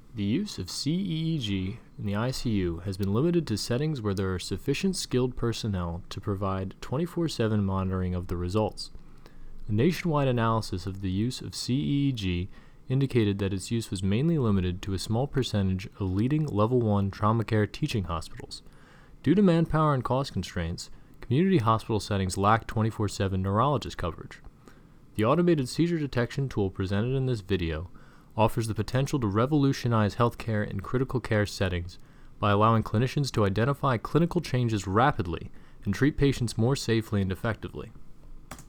The use of CEEG in the ICU has been limited to settings where there are sufficient skilled personnel to provide 24/7 monitoring of the results. A nationwide analysis of the use of CEEG indicated that its use was mainly limited to a small percentage of leading Level 1 trauma care teaching hospitals. Due to manpower and cost constraints, community hospital settings lack 24/7 neurologist coverage. The automated seizure detection tool presented in this video offers the potential to revolutionize healthcare in critical care settings by allowing clinicians to identify clinical changes rapidly and treat patients more safely and effectively.